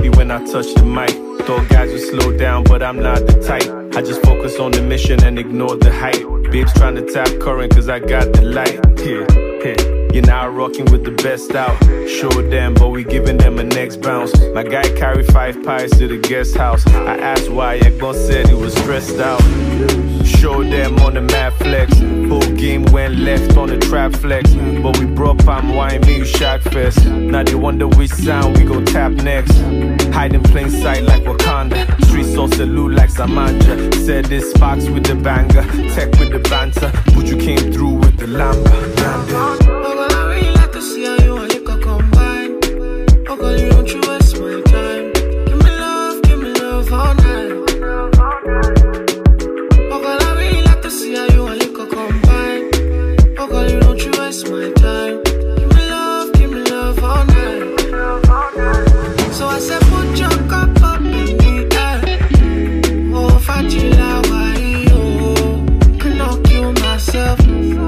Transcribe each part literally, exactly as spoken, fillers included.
happy when I touch the mic. Thought guys would slow down, but I'm not the type. I just focus on the mission and ignore the hype. Babes trying to tap current cause I got the light. Yeah, yeah. You're now rocking with the best out. Show them, but we giving them a next bounce. My guy carried five pies to the guest house. I asked why, Ekbon said he was stressed out. Show them on the mad flex. Whole game went left on the trap flex. But we brought palm wine, me you shot fest. Now they wonder which sound we gon' tap next. Hide in plain sight like Wakanda. Streets on salute like Samanja. Said this Sparks with the banger, Tech with the banter. But you came through with the lamba. See how you and liquor combine. Oh girl, you don't you waste my time. Give me love, give me love all night. Oh girl, I really like to see how you and liquor combine. Oh girl, you don't you waste my time. Give me love, give me love all night. So I said put your cup up in the air. Oh, Fajila, why oh, cannot kill myself.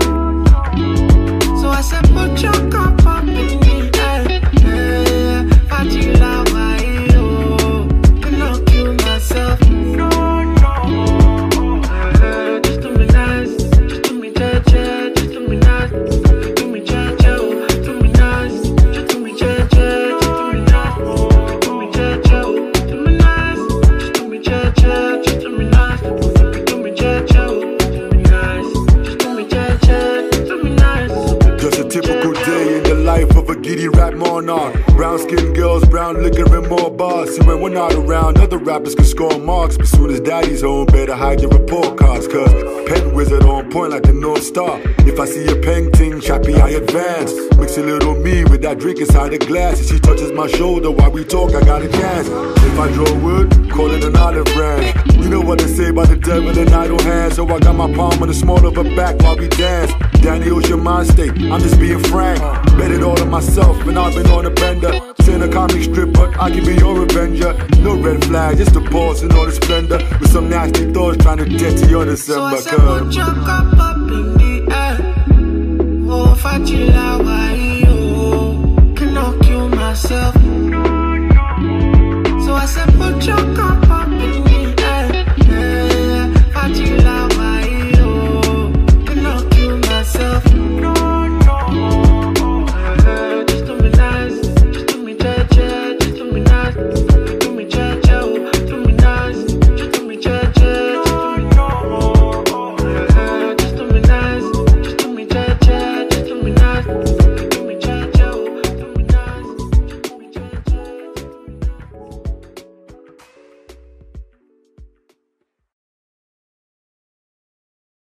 So I said put your cup up in the air, yeah. Fajila, why oh, cannot kill myself. No, no, uh, just do me nice, just do me ja-ja, just do me nice, just do me ja-ja, just do me nice, just do me ja-ja, just do me nice, just do me ja-ja, do me nice, just do me ja-ja, just do me nice, do me ja-ja, do me nice, just do me ja-ja, do me nice. Just a typical day in the life of a giddy rap monarch. Brown skinned girls, brown liquor and more bars. See when we're not around, other rappers can score marks. But soon as daddy's home, better hide your report cards. Cause pen wizard on point like the North Star. If I see a painting, chappy I advance. Mix a little me with that drink inside the glass. If she touches my shoulder while we talk, I gotta dance. If I draw wood, call it an olive branch. You know what they say about the devil in idle hands. So I got my palm on the small of her back while we dance. Danny Ocean mind state, I'm just being frank. Bet it all on myself and I've been on a bender. Saying a comic strip, but I can be your avenger. No red flag, just a pause in all the splendor. With some nasty thoughts trying to get to your December. So I said put your cup up in the air. Oh, Fajila, why oh, cannot kill myself. So I said put your cup